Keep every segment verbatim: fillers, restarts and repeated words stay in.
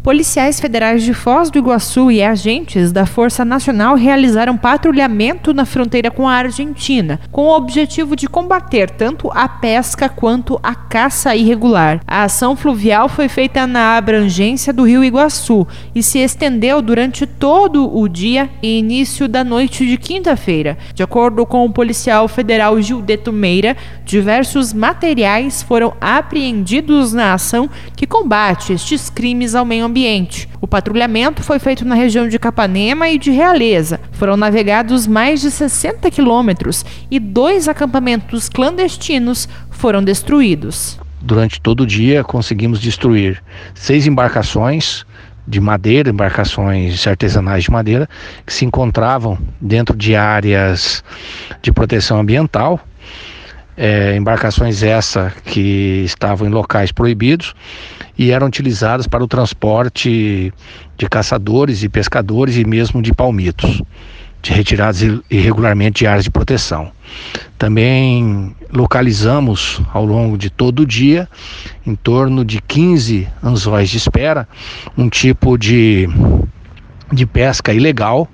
Policiais federais de Foz do Iguaçu e agentes da Força Nacional realizaram patrulhamento na fronteira com a Argentina, com o objetivo de combater tanto a pesca quanto a caça irregular. A ação fluvial foi feita na abrangência do Rio Iguaçu e se estendeu durante todo o dia e início da noite de quinta-feira. De acordo com o policial federal Gildeto Meira, diversos materiais foram apreendidos na ação que combate estes crimes ao meio ambiente. Ambiente. O patrulhamento foi feito na região de Capanema e de Realeza. Foram navegados mais de sessenta quilômetros e dois acampamentos clandestinos foram destruídos. Durante todo o dia conseguimos destruir seis embarcações de madeira, embarcações artesanais de madeira, que se encontravam dentro de áreas de proteção ambiental. É, embarcações essas que estavam em locais proibidos e eram utilizadas para o transporte de caçadores e pescadores e mesmo de palmitos, de retirados irregularmente de áreas de proteção. Também localizamos ao longo de todo o dia, em torno de quinze anzóis de espera, um tipo de, de pesca ilegal,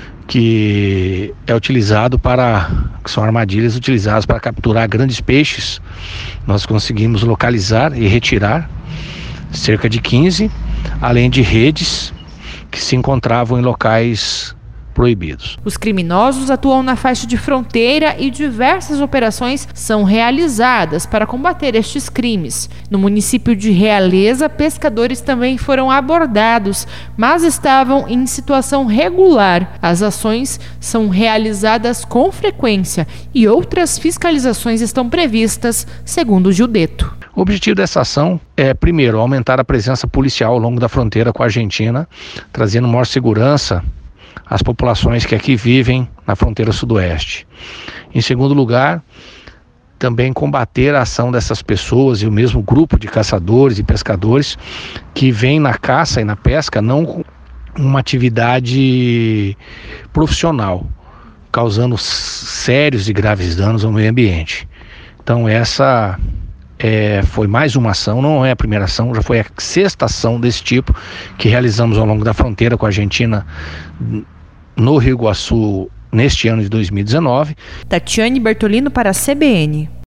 que é utilizado para, que são armadilhas utilizadas para capturar grandes peixes. Nós conseguimos localizar e retirar cerca de quinze, além de redes que se encontravam em locais proibidos. Os criminosos atuam na faixa de fronteira e diversas operações são realizadas para combater estes crimes. No município de Realeza, pescadores também foram abordados, mas estavam em situação regular. As ações são realizadas com frequência e outras fiscalizações estão previstas, segundo Gildeto. O objetivo dessa ação é, primeiro, aumentar a presença policial ao longo da fronteira com a Argentina, trazendo maior segurança às populações que aqui vivem na fronteira sudoeste. Em segundo lugar, também combater a ação dessas pessoas e o mesmo grupo de caçadores e pescadores que vêm na caça e na pesca não com uma atividade profissional, causando sérios e graves danos ao meio ambiente. Então essa É, foi mais uma ação, não é a primeira ação, já foi a sexta ação desse tipo que realizamos ao longo da fronteira com a Argentina no Rio Iguaçu neste ano de dois mil e dezenove. Tatiane Bertolino para a C B N.